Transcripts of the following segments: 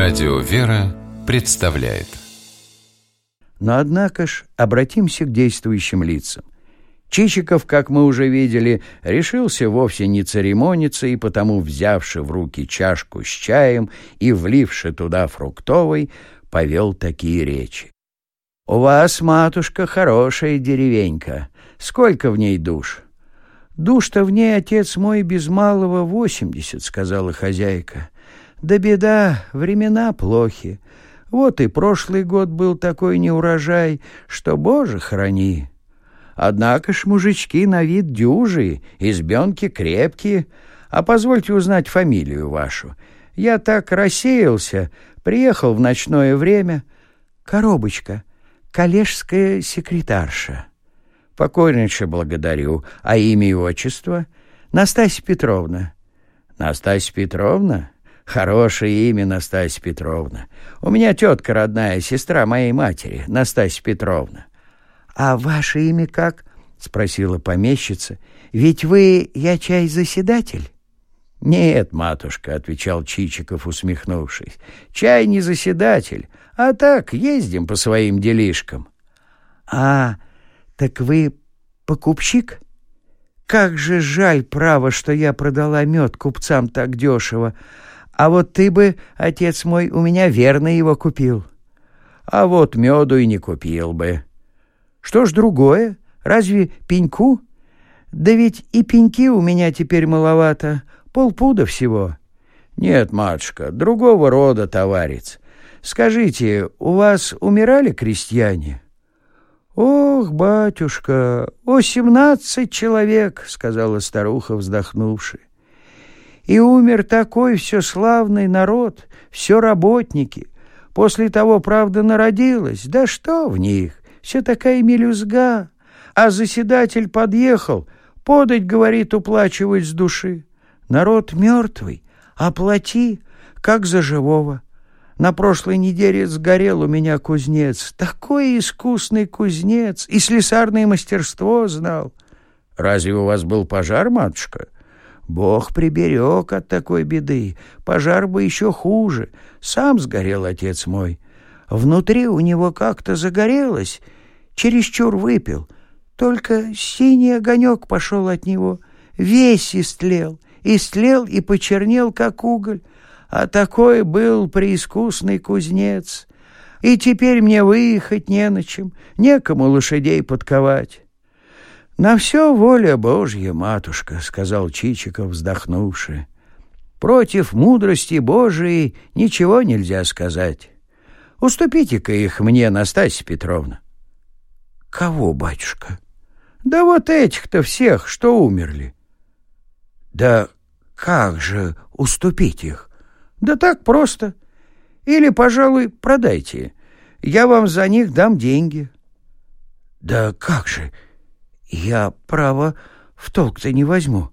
Радио «Вера» представляет. Но однако ж обратимся к действующим лицам. Чичиков, как мы уже видели, решился вовсе не церемониться, и потому, взявши в руки чашку с чаем и вливши туда фруктовый, повел такие речи. «У вас, матушка, хорошая деревенька. Сколько в ней душ?» «Душ-то в ней, отец мой, без малого 80, — сказала хозяйка. Да беда, времена плохи. Вот и прошлый год был такой неурожай, что, Боже, храни. Однако ж мужички на вид дюжие, избенки крепкие. А позвольте узнать фамилию вашу. Я так рассеялся, приехал в ночное время». «Коробочка, коллежская секретарша». «Покорнейше благодарю. А имя и отчество?» «Настасья Петровна». «Настасья Петровна? Хорошее имя, Настасья Петровна. У меня тетка родная, сестра моей матери, Настасья Петровна». «А ваше имя как?» — спросила помещица. «Ведь вы, я чай, заседатель?» «Нет, матушка, — отвечал Чичиков, усмехнувшись, — чай не заседатель, а так ездим по своим делишкам». «А, так вы покупщик? Как же жаль, право, что я продала мед купцам так дешево. А вот ты бы, отец мой, у меня верно его купил». «А вот меду и не купил бы». «Что ж другое? Разве пеньку?» «Да ведь и пеньки у меня теперь маловато, полпуда всего». «Нет, матушка, другого рода товарец. Скажите, у вас умирали крестьяне?» «Ох, батюшка, 18 человек, — сказала старуха, вздохнувши. И умер такой все славный народ, все работники. После того, правда, народилось, да что в них, все такая мелюзга. А заседатель подъехал, подать, говорит, уплачивать с души. Народ мертвый, оплати, как за живого. На прошлой неделе сгорел у меня кузнец. Такой искусный кузнец, и слесарное мастерство знал». «Разве у вас был пожар, матушка?» «Бог приберег от такой беды. Пожар бы еще хуже. Сам сгорел отец мой. Внутри у него как-то загорелось. Чересчур выпил. Только синий огонек пошел от него. Весь истлел и почернел, как уголь. А такой был преискусный кузнец. И теперь мне выехать не на чем, некому лошадей подковать». «На все воля Божья, матушка, — сказал Чичиков, вздохнувши. Против мудрости Божией ничего нельзя сказать. Уступите-ка их мне, Настасья Петровна». «Кого, батюшка?» «Да вот этих-то всех, что умерли». «Да как же уступить их?» «Да так просто. Или, пожалуй, продайте. Я вам за них дам деньги». «Да как же? Я, право, в толк-то не возьму.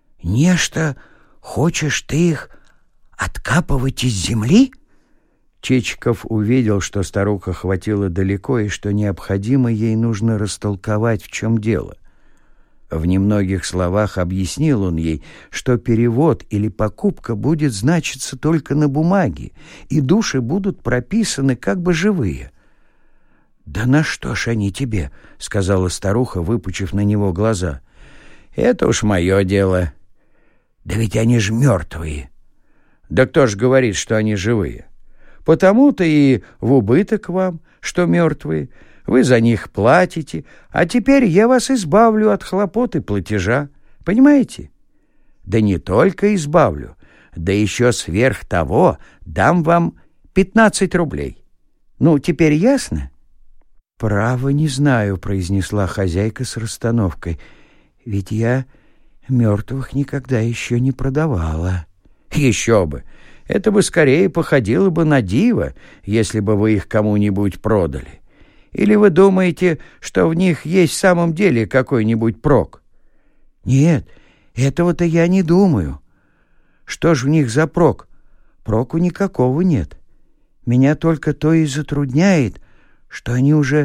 Нечто хочешь ты их откапывать из земли?» Чичиков увидел, что старуха хватила далеко и что необходимо ей нужно растолковать, в чем дело. В немногих словах объяснил он ей, что перевод или покупка будет значиться только на бумаге, и души будут прописаны как бы живые. «Да на что ж они тебе?» — сказала старуха, выпучив на него глаза. «Это уж мое дело». «Да ведь они ж мертвые». «Да кто ж говорит, что они живые? Потому-то и в убыток вам, что мертвые. Вы за них платите, а теперь я вас избавлю от хлопот и платежа. Понимаете? Да не только избавлю, да еще сверх того дам вам 15 рублей. Ну, теперь ясно?» «Право не знаю, — произнесла хозяйка с расстановкой, — ведь я мертвых никогда еще не продавала». «Еще бы! Это бы скорее походило бы на диво, если бы вы их кому-нибудь продали. Или вы думаете, что в них есть в самом деле какой-нибудь прок?» «Нет, этого-то я не думаю. Что ж в них за прок? Проку никакого нет. Меня только то и затрудняет, что они уже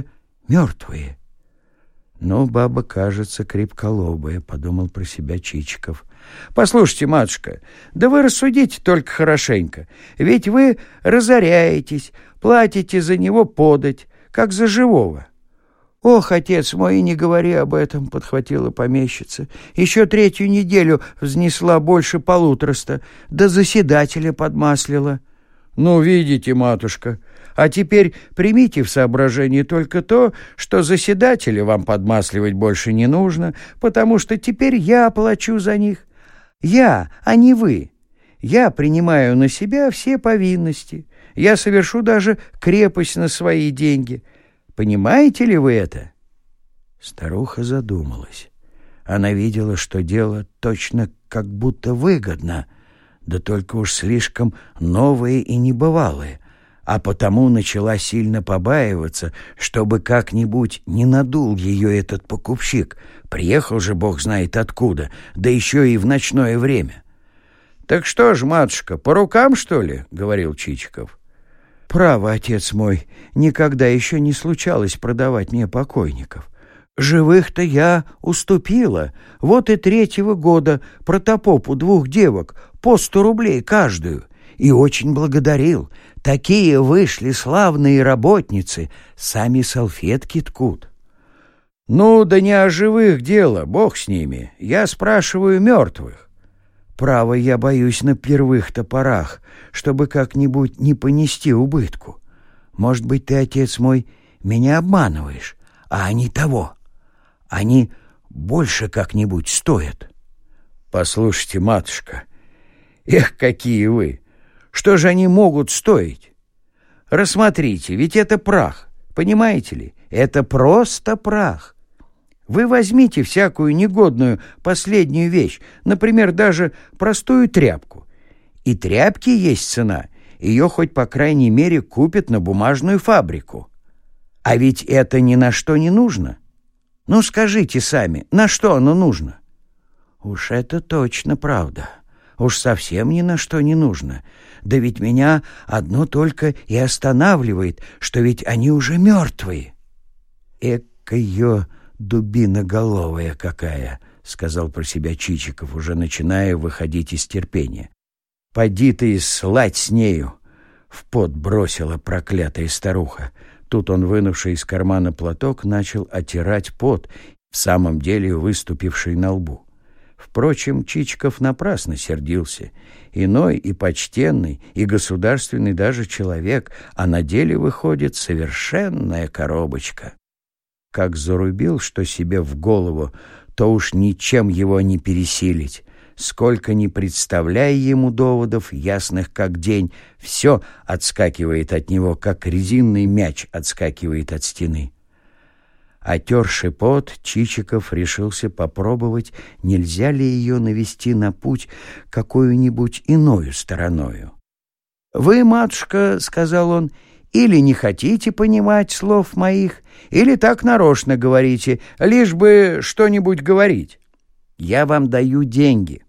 мертвые». «Ну, баба, кажется, крепколобая, — подумал про себя Чичиков. Послушайте, матушка, да вы рассудите только хорошенько. Ведь вы разоряетесь, платите за него подать, как за живого. «Ох, отец мой, и не говори об этом», — подхватила помещица. «Еще 3-ю неделю взнесла больше 150, да заседателя подмаслила». «Ну, видите, матушка, а теперь примите в соображение только то, что заседателя вам подмасливать больше не нужно, потому что теперь я плачу за них. Я, а не вы. Я принимаю на себя все повинности. Я совершу даже крепость на свои деньги. Понимаете ли вы это?» Старуха задумалась. Она видела, что дело точно как будто выгодно, да только уж слишком новое и небывалое, а потому начала сильно побаиваться, чтобы как-нибудь не надул ее этот покупщик. Приехал же бог знает откуда, да еще и в ночное время. «Так что ж, матушка, по рукам, что ли?» — говорил Чичиков. «Право, отец мой, никогда еще не случалось продавать мне покойников. Живых-то я уступила. Вот и 3-го года протопопу 2 девок по 100 рублей каждую. И очень благодарил. Такие вышли славные работницы, сами салфетки ткут». «Ну, да не о живых дело, бог с ними. Я спрашиваю мертвых». «Право, я боюсь на первых топорах, чтобы как-нибудь не понести убытку. Может быть, ты, отец мой, меня обманываешь, а они того. Они больше как-нибудь стоят». «Послушайте, матушка, эх, какие вы! Что же они могут стоить? Рассмотрите, ведь это прах, понимаете ли? Это просто прах. Вы возьмите всякую негодную последнюю вещь, например, даже простую тряпку. И тряпки есть цена, ее хоть по крайней мере купят на бумажную фабрику. А ведь это ни на что не нужно. Ну скажите сами, на что оно нужно?» «Уж это точно правда. Уж совсем ни на что не нужно. Да ведь меня одно только и останавливает, что ведь они уже мертвые». «Эк ее дубиноголовая какая», — сказал про себя Чичиков, уже начиная выходить из терпения. «Поди ты и слать с нею!» — в пот бросила проклятая старуха. Тут он, вынувший из кармана платок, начал отирать пот, в самом деле выступивший на лбу. Впрочем, Чичиков напрасно сердился. Иной и почтенный, и государственный даже человек, а на деле выходит совершенная коробочка. Как зарубил, что себе в голову, то уж ничем его не пересилить. Сколько ни представляя ему доводов, ясных как день, все отскакивает от него, как резинный мяч отскакивает от стены. Отерши пот, Чичиков решился попробовать, нельзя ли ее навести на путь какую-нибудь иною стороною. «Вы, матушка, — сказал он, — или не хотите понимать слов моих, или так нарочно говорите, лишь бы что-нибудь говорить. Я вам даю деньги.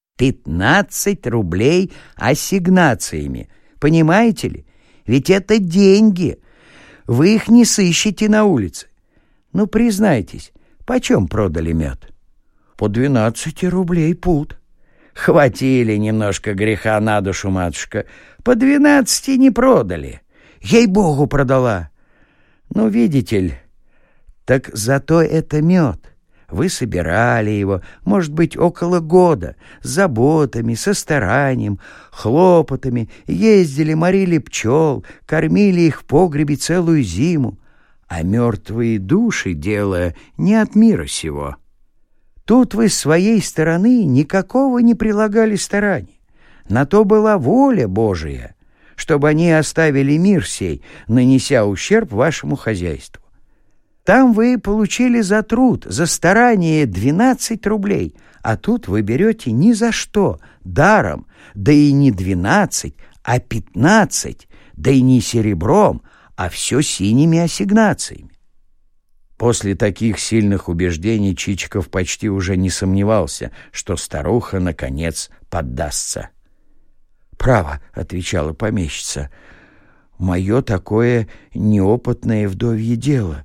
15 рублей ассигнациями. Понимаете ли? Ведь это деньги. Вы их не сыщете на улице. Ну, признайтесь, почем продали мед?» «По 12 рублей пуд». «Хватили немножко греха на душу, матушка. По 12 не продали. Ей-богу, продала». «Ну, видите ли, так зато это мед. Вы собирали его, может быть, около года, с заботами, со старанием, хлопотами, ездили, морили пчел, кормили их в погребе целую зиму. А мертвые души — дело не от мира сего. Тут вы с своей стороны никакого не прилагали стараний. На то была воля Божия, чтобы они оставили мир сей, нанеся ущерб вашему хозяйству. Там вы получили за труд, за старание 12 рублей, а тут вы берете ни за что, даром, да и не 12, а 15, да и не серебром, а все синими ассигнациями». После таких сильных убеждений Чичиков почти уже не сомневался, что старуха, наконец, поддастся. «Право, — отвечала помещица, — мое такое неопытное вдовье дело.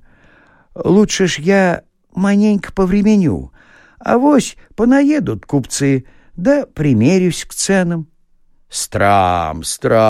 Лучше ж я маненько повременю, авось понаедут купцы, Да примерюсь к ценам». «Страм,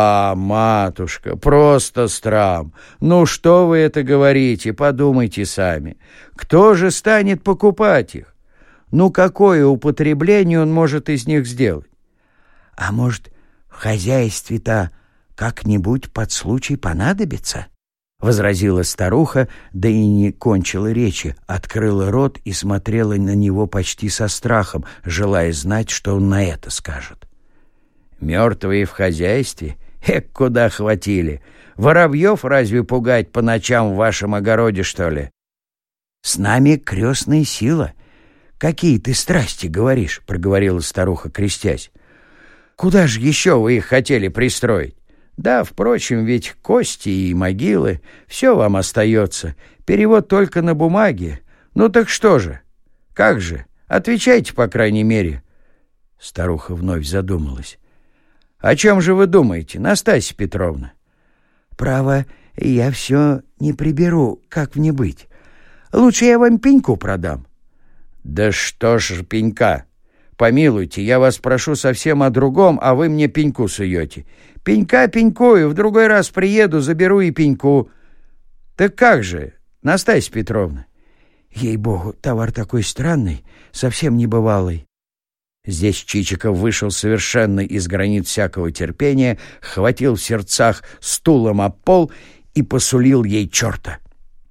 матушка, просто страм. Ну что вы это говорите, подумайте сами. Кто же станет покупать их? Ну какое употребление он может из них сделать?» «А может, в хозяйстве-то как-нибудь под случай понадобится?» — возразила старуха, да и не кончила речи, открыла рот и смотрела на него почти со страхом, желая знать, что он на это скажет. «Мертвые в хозяйстве? Куда хватили? Воробьев разве пугать по ночам в вашем огороде, что ли?» «С нами крестная сила. Какие ты страсти говоришь?» — проговорила старуха, крестясь. «Куда же еще вы их хотели пристроить? Да, впрочем, ведь кости и могилы, все вам остается. Перевод только на бумаге. Ну так что же? Как же? Отвечайте, по крайней мере». Старуха вновь задумалась. «О чем же вы думаете, Настасья Петровна?» «Право, я все не приберу, как мне быть. Лучше я вам пеньку продам». «Да что ж пенька? Помилуйте, я вас прошу совсем о другом, а вы мне пеньку суете. Пенька пенькою, в другой раз приеду, заберу и пеньку». «Так как же, Настасья Петровна?» «Ей-богу, товар такой странный, совсем небывалый». Здесь Чичиков вышел совершенно из границ всякого терпения, хватил в сердцах стулом об пол и посулил ей черта.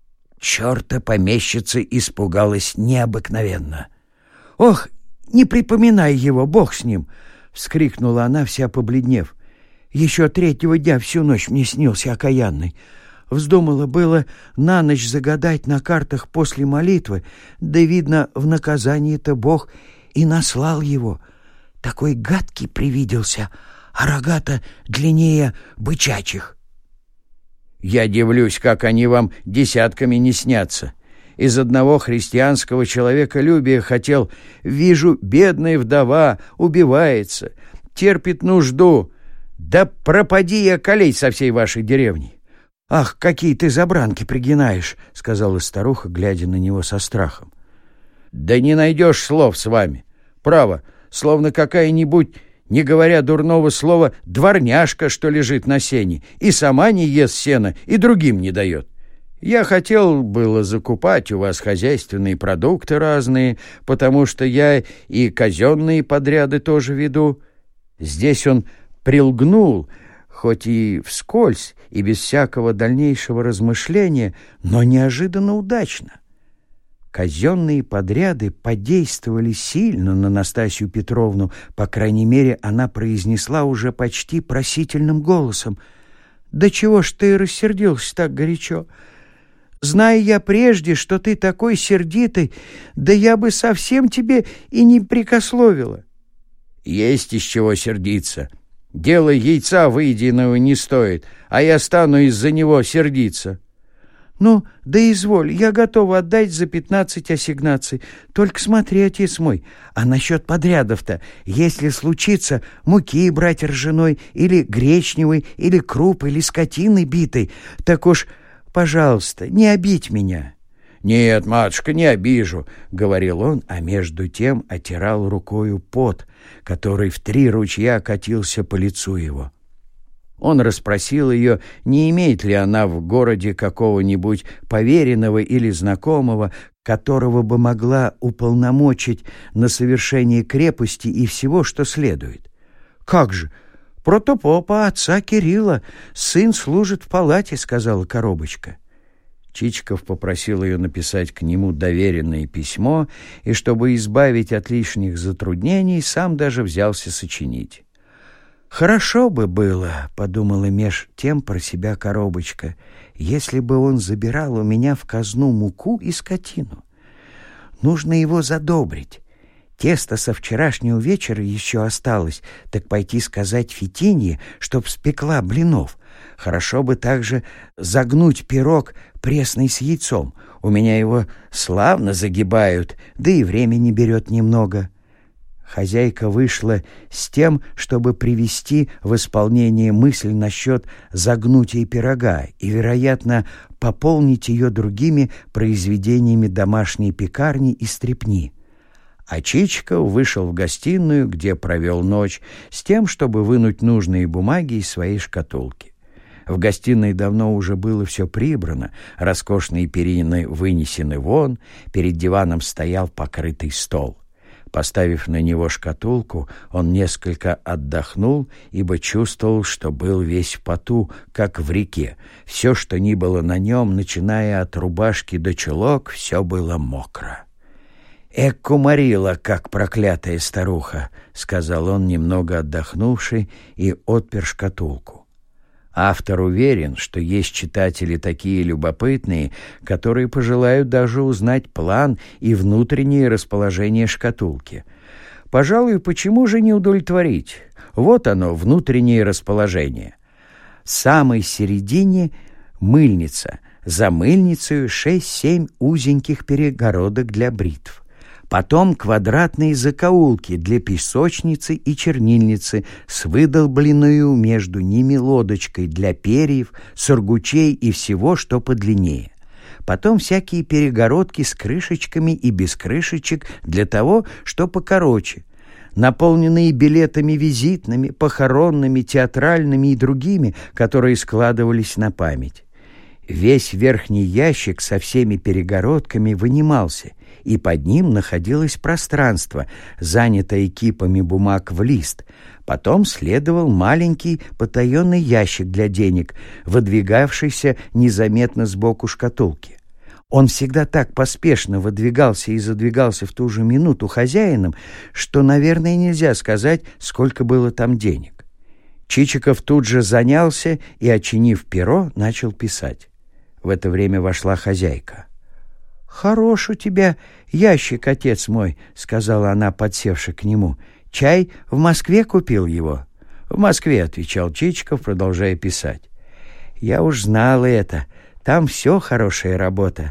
Черта помещица испугалась необыкновенно. «Ох, не припоминай его, бог с ним!» — вскрикнула она, вся побледнев. «Еще третьего дня всю ночь мне снился окаянный. Вздумала было на ночь загадать на картах после молитвы, да, видно, в наказании-то Бог и наслал его. Такой гадкий привиделся, а рога-то длиннее бычачьих». «Я дивлюсь, как они вам десятками не снятся. Из одного христианского человеколюбия хотел. Вижу, бедная вдова убивается, терпит нужду. Да пропади я колей со всей вашей деревни». «Ах, какие ты забранки пригинаешь!» — сказала старуха, глядя на него со страхом. «Да не найдешь слов с вами. Право, словно какая-нибудь, не говоря дурного слова, дворняжка, что лежит на сене, и сама не ест сена, и другим не дает. Я хотел было закупать у вас хозяйственные продукты разные, потому что я и казенные подряды тоже веду». Здесь он прилгнул, хоть и вскользь, и без всякого дальнейшего размышления, но неожиданно удачно. Казенные подряды подействовали сильно на Настасью Петровну, по крайней мере, она произнесла уже почти просительным голосом: «Да чего ж ты рассердился так горячо? Зная я прежде, что ты такой сердитый, да я бы совсем тебе и не прикословила». «Есть из чего сердиться. Дело яйца выеденного не стоит, а я стану из-за него сердиться». «Ну, да изволь, я готова отдать за 15 ассигнаций. Только смотри, отец мой, а насчет подрядов-то, если случится муки брать ржаной, или гречневой, или круп, или скотины битой, так уж, пожалуйста, не обидь меня». «Нет, матушка, не обижу», — говорил он, а между тем отирал рукою пот, который в 3 ручья катился по лицу его. Он расспросил ее, не имеет ли она в городе какого-нибудь поверенного или знакомого, которого бы могла уполномочить на совершение крепости и всего, что следует. «Как же, протопопа отца Кирилла, сын служит в палате», — сказала коробочка. Чичиков попросил ее написать к нему доверенное письмо, и, чтобы избавить от лишних затруднений, сам даже взялся сочинить. «Хорошо бы было, — подумала меж тем про себя коробочка, — если бы он забирал у меня в казну муку и скотину. Нужно его задобрить. Тесто со вчерашнего вечера еще осталось, так пойти сказать Фетинье, чтоб спекла блинов. Хорошо бы также загнуть пирог пресный с яйцом. У меня его славно загибают, да и времени берет немного». Хозяйка вышла с тем, чтобы привести в исполнение мысль насчет загнутия пирога и, вероятно, пополнить ее другими произведениями домашней пекарни и стрепни. А Чичиков вышел в гостиную, где провел ночь, с тем, чтобы вынуть нужные бумаги из своей шкатулки. В гостиной давно уже было все прибрано, роскошные перины вынесены вон, перед диваном стоял покрытый стол. Поставив на него шкатулку, он несколько отдохнул, ибо чувствовал, что был весь в поту, как в реке. Все, что ни было на нем, начиная от рубашки до чулок, все было мокро. «Эк, уморила, как проклятая старуха», — сказал он, немного отдохнувший, и отпер шкатулку. Автор уверен, что есть читатели такие любопытные, которые пожелают даже узнать план и внутреннее расположение шкатулки. Пожалуй, почему же не удовлетворить? Вот оно, внутреннее расположение. В самой середине мыльница, за мыльницей 6-7 узеньких перегородок для бритв. Потом квадратные закоулки для песочницы и чернильницы с выдолбленную между ними лодочкой для перьев, сургучей и всего, что подлиннее. Потом всякие перегородки с крышечками и без крышечек для того, что покороче, наполненные билетами визитными, похоронными, театральными и другими, которые складывались на память. Весь верхний ящик со всеми перегородками вынимался, и под ним находилось пространство, занятое кипами бумаг в лист. Потом следовал маленький потаенный ящик для денег, выдвигавшийся незаметно сбоку шкатулки. Он всегда так поспешно выдвигался и задвигался в ту же минуту хозяином, что, наверное, нельзя сказать, сколько было там денег. Чичиков тут же занялся и, очинив перо, начал писать. В это время вошла хозяйка. «Хорош у тебя ящик, отец мой», — сказала она, подсевши к нему. «Чай в Москве купил его?» «В Москве», — отвечал Чичиков, продолжая писать. «Я уж знала это. Там все хорошая работа.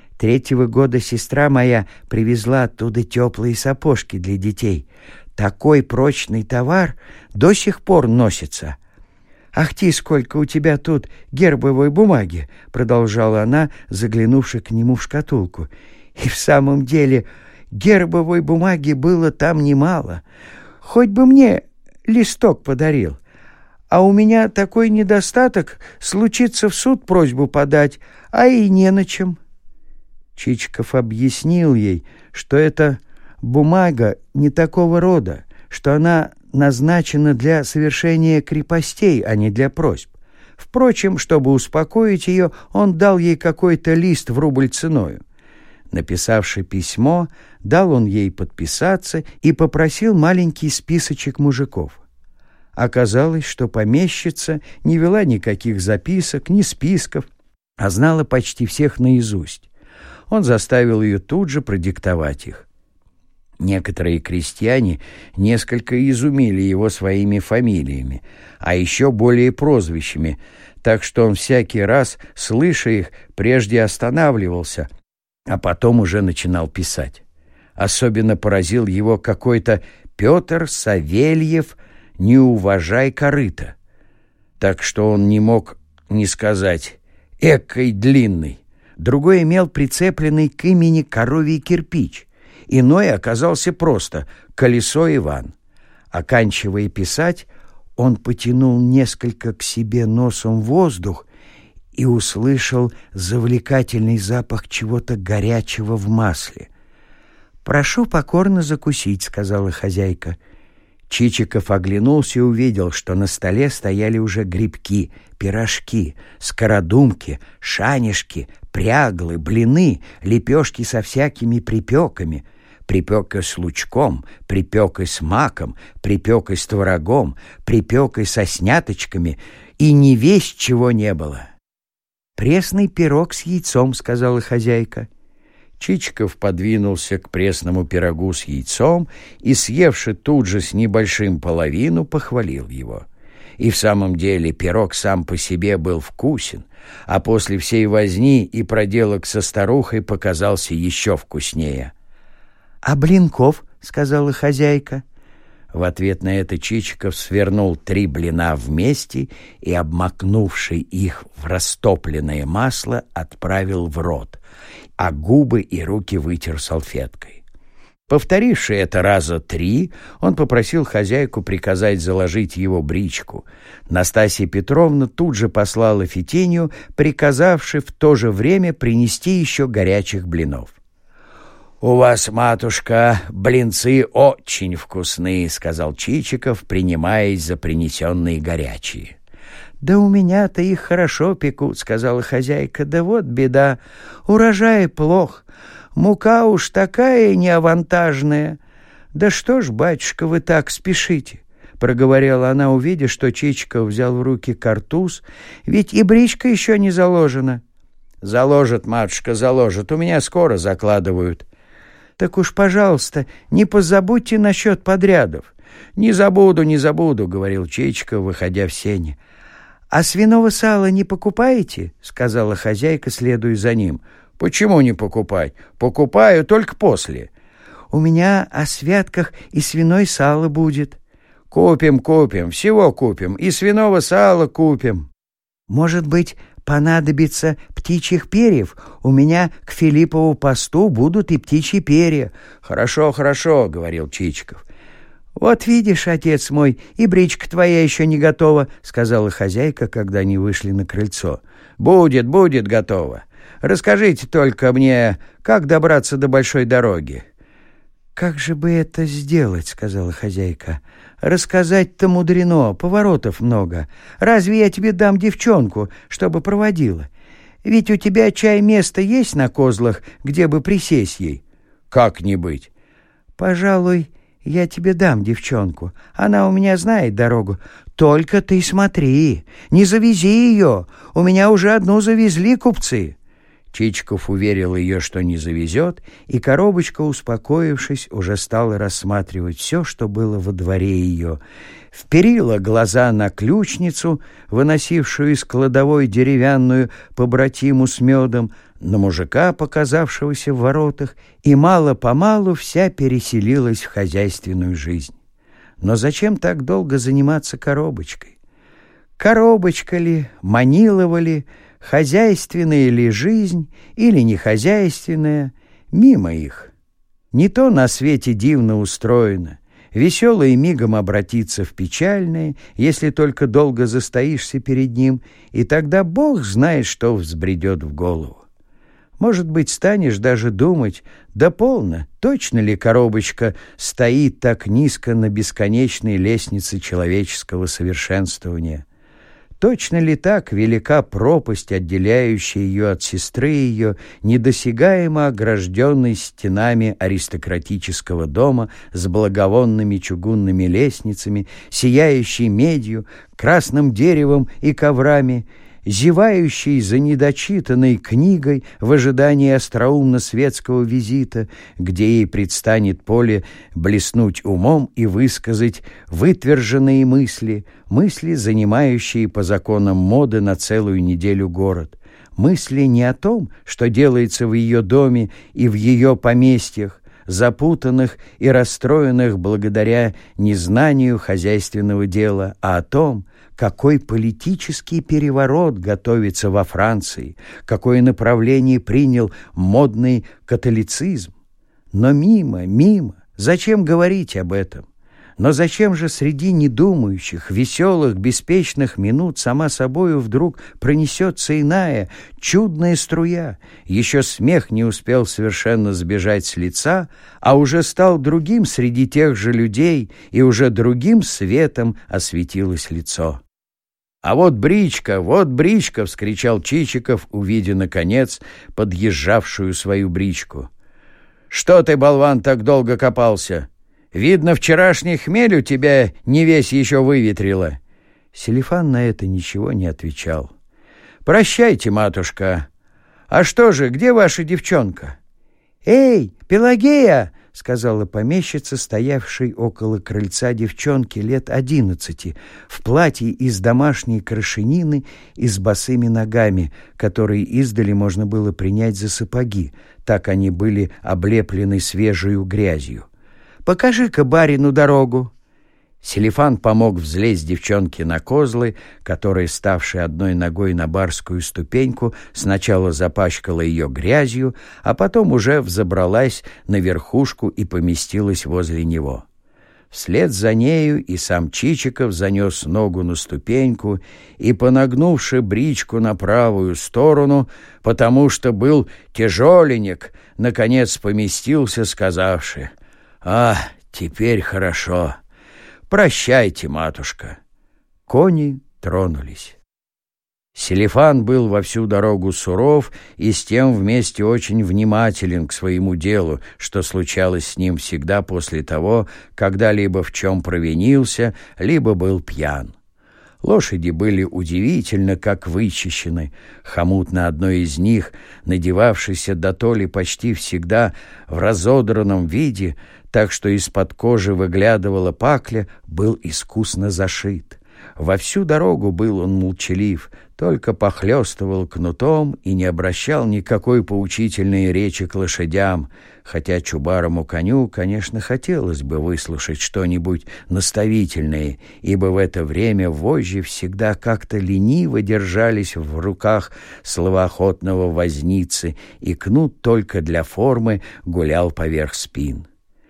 3-го года сестра моя привезла оттуда теплые сапожки для детей. Такой прочный товар до сих пор носится». «Ах ты, сколько у тебя тут гербовой бумаги!» — продолжала она, заглянувши к нему в шкатулку. «И в самом деле гербовой бумаги было там немало. Хоть бы мне листок подарил. А у меня такой недостаток, случится в суд просьбу подать, а и не на чем». Чичиков объяснил ей, что эта бумага не такого рода, что она назначена для совершения крепостей, а не для просьб. Впрочем, чтобы успокоить ее, он дал ей какой-то лист в рубль ценою. Написавши письмо, дал он ей подписаться и попросил маленький списочек мужиков. Оказалось, что помещица не вела никаких записок, ни списков, а знала почти всех наизусть. Он заставил ее тут же продиктовать их. Некоторые крестьяне несколько изумили его своими фамилиями, а еще более прозвищами, так что он всякий раз, слыша их, прежде останавливался, а потом уже начинал писать. Особенно поразил его какой-то Петр Савельев «Не уважай корыто», так что он не мог не сказать «экой длинный». Другой имел прицепленный к имени коровий кирпич. Иной оказался просто «Колесо Иван». Оканчивая писать, он потянул несколько к себе носом воздух и услышал завлекательный запах чего-то горячего в масле. «Прошу покорно закусить», — сказала хозяйка. Чичиков оглянулся и увидел, что на столе стояли уже грибки, пирожки, скородумки, шанишки, пряглы, блины, лепешки со всякими припеками, припекой с лучком, припекой с маком, припекой с творогом, припекой со сняточками, и не весть чего не было. «Пресный пирог с яйцом», — сказала хозяйка. Чичиков подвинулся к пресному пирогу с яйцом и, съевши тут же с небольшим половину, похвалил его. И в самом деле пирог сам по себе был вкусен, а после всей возни и проделок со старухой показался еще вкуснее. «А блинков?» — сказала хозяйка. В ответ на это Чичиков свернул 3 блина вместе и, обмакнувши их в растопленное масло, отправил в рот, а губы и руки вытер салфеткой. Повторивши это раза 3, он попросил хозяйку приказать заложить его бричку. Настасья Петровна тут же послала Фетинью, приказавши в то же время принести еще горячих блинов. «У вас, матушка, блинцы очень вкусные», — сказал Чичиков, принимаясь за принесенные горячие. «Да у меня-то их хорошо пекут», — сказала хозяйка. «Да вот беда, урожай плох. Мука уж такая неавантажная». «Да что ж, батюшка, вы так спешите?» — проговорила она, увидя, что Чичиков взял в руки картуз. «Ведь и бричка еще не заложена». «Заложат, матушка, заложат. У меня скоро закладывают». «Так уж, пожалуйста, не позабудьте насчет подрядов». «Не забуду, не забуду», — говорил Чичиков, выходя в сени. «А свиного сала не покупаете?» — сказала хозяйка, следуя за ним. «Почему не покупать? Покупаю только после». «У меня о святках и свиной сало будет». «Купим, купим, всего купим, и свиного сала купим». «Может быть, понадобится птичьих перьев? У меня к Филиппову посту будут и птичьи перья». «Хорошо, хорошо», — говорил Чичиков. «Вот видишь, отец мой, и бричка твоя еще не готова», — сказала хозяйка, когда они вышли на крыльцо. «Будет, будет готова. Расскажите только мне, как добраться до большой дороги». «Как же бы это сделать?» — сказала хозяйка. «Рассказать-то мудрено, поворотов много. Разве я тебе дам девчонку, чтобы проводила? Ведь у тебя, чай, место есть на козлах, где бы присесть ей?» «Как не быть?» «Пожалуй, я тебе дам девчонку. Она у меня знает дорогу. Только ты смотри, не завези ее. У меня уже одну завезли купцы». Чичиков уверил ее, что не завезет, и коробочка, успокоившись, уже стала рассматривать все, что было во дворе ее. Вперила глаза на ключницу, выносившую из кладовой деревянную побратиму с медом, на мужика, показавшегося в воротах, и мало-помалу вся переселилась в хозяйственную жизнь. Но зачем так долго заниматься коробочкой? Коробочка ли, Манилова ли, хозяйственная ли жизнь или нехозяйственная, мимо их. Не то на свете дивно устроено. Веселое мигом обратится в печальное, если только долго застоишься перед ним, и тогда Бог знает, что взбредет в голову. Может быть, станешь даже думать, да полно, точно ли коробочка стоит так низко на бесконечной лестнице человеческого совершенствования? Точно ли так велика пропасть, отделяющая ее от сестры ее, недосягаемо огражденной стенами аристократического дома с благовонными чугунными лестницами, сияющей медью, красным деревом и коврами, зевающей за недочитанной книгой в ожидании остроумно-светского визита, где ей предстанет поле блеснуть умом и высказать вытверженные мысли, занимающие по законам моды на целую неделю город, мысли не о том, что делается в ее доме и в ее поместьях, запутанных и расстроенных благодаря незнанию хозяйственного дела, а о том, какой политический переворот готовится во Франции, какое направление принял модный католицизм. Но мимо, зачем говорить об этом? Но зачем же среди недумающих, веселых, беспечных минут сама собою вдруг пронесется иная, чудная струя? Еще смех не успел совершенно сбежать с лица, а уже стал другим среди тех же людей, и уже другим светом осветилось лицо. «А вот бричка!» — вскричал Чичиков, увидя, наконец, подъезжавшую свою бричку. «Что ты, болван, так долго копался? Видно, вчерашний хмель у тебя не весь еще выветрило». Селифан на это ничего не отвечал. «Прощайте, матушка. А что же, где ваша девчонка?» «Эй, Пелагея!» — сказала помещица, стоявшей около крыльца девчонки лет 11, в платье из домашней крашенины и с босыми ногами, которые издали можно было принять за сапоги, так они были облеплены свежею грязью. «Покажи-ка барину дорогу». Селифан помог взлезть девчонке на козлы, которая, ставшая одной ногой на барскую ступеньку, сначала запачкала ее грязью, а потом уже взобралась на верхушку и поместилась возле него. Вслед за нею и сам Чичиков занес ногу на ступеньку и, понагнувши бричку на правую сторону, потому что был тяжеленек, наконец поместился, сказавши: «А, теперь хорошо. Прощайте, матушка». Кони тронулись. Селифан был во всю дорогу суров и с тем вместе очень внимателен к своему делу, что случалось с ним всегда после того, когда либо в чем провинился, либо был пьян. Лошади были удивительно как вычищены. Хомут на одной из них, надевавшийся дотоле почти всегда в разодранном виде, так что из-под кожи выглядывала пакля, был искусно зашит. Во всю дорогу был он молчалив, только похлёстывал кнутом и не обращал никакой поучительной речи к лошадям, хотя чубарому коню, конечно, хотелось бы выслушать что-нибудь наставительное, ибо в это время вожжи всегда как-то лениво держались в руках словоохотного возницы, и кнут только для формы гулял поверх спин.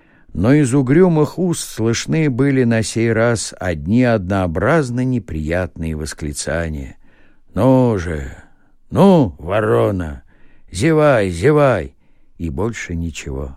Но из угрюмых уст слышны были на сей раз одни однообразно неприятные восклицания. «Ну же! Ну, ворона! Зевай, зевай!» И больше ничего.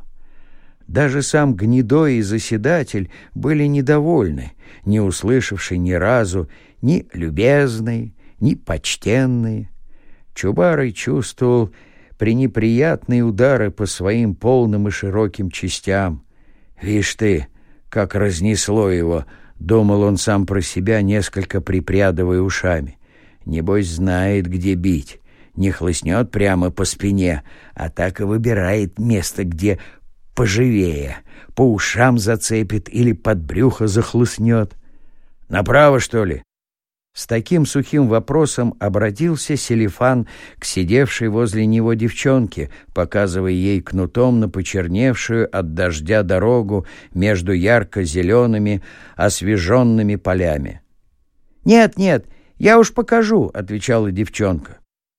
Даже сам Гнедой и заседатель были недовольны, не услышавши ни разу ни любезной, ни почтенной. Чубарый чувствовал пренеприятные удары по своим полным и широким частям. «Вишь ты, как разнесло его!» — думал он сам про себя, несколько припрядывая ушами. «Небось, знает, где бить. Не хлыстнет прямо по спине, а так и выбирает место, где поживее. По ушам зацепит или под брюхо захлыстнет. Направо, что ли?» С таким сухим вопросом обратился Селифан к сидевшей возле него девчонке, показывая ей кнутом на почерневшую от дождя дорогу между ярко-зелеными освеженными полями. «Нет, нет, я уж покажу», — отвечала девчонка.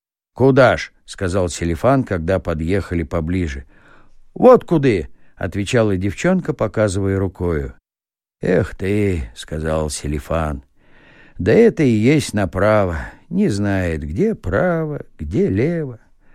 «Куда ж?» — сказал Селифан, когда подъехали поближе. «Вот куды», — отвечала девчонка, показывая рукою. «Эх ты», — сказал Селифан, — «да это и есть направо, не знает, где право, где лево».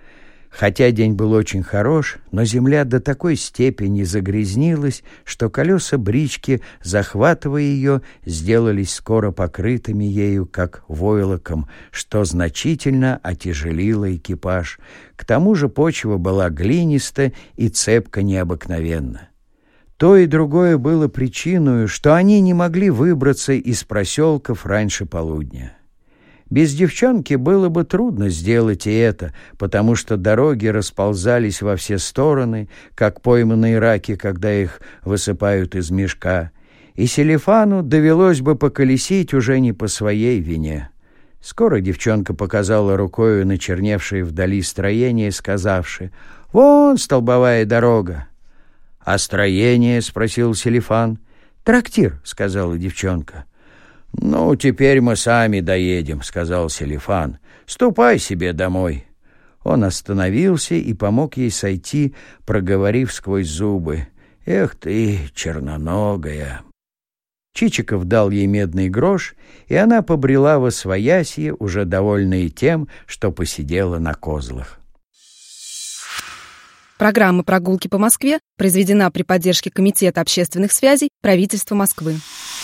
Хотя день был очень хорош, но земля до такой степени загрязнилась, что колеса брички, захватывая ее, сделались скоро покрытыми ею, как войлоком, что значительно отяжелило экипаж. К тому же почва была глиниста и цепка необыкновенно. То и другое было причиной, что они не могли выбраться из проселков раньше полудня. Без девчонки было бы трудно сделать и это, потому что дороги расползались во все стороны, как пойманные раки, когда их высыпают из мешка, и Селифану довелось бы поколесить уже не по своей вине. Скоро девчонка показала рукою на черневшее вдали строение, сказавши: «Вон столбовая дорога». «А строение?» — спросил Селифан. «Трактир», — сказала девчонка. «Ну, теперь мы сами доедем», — сказал Селифан. «Ступай себе домой». Он остановился и помог ей сойти, проговорив сквозь зубы: «Эх ты, черноногая». Чичиков дал ей медный грош, и она побрела восвоясье, уже довольная тем, что посидела на козлах. Программа «Прогулки по Москве» произведена при поддержке Комитета общественных связей правительства Москвы.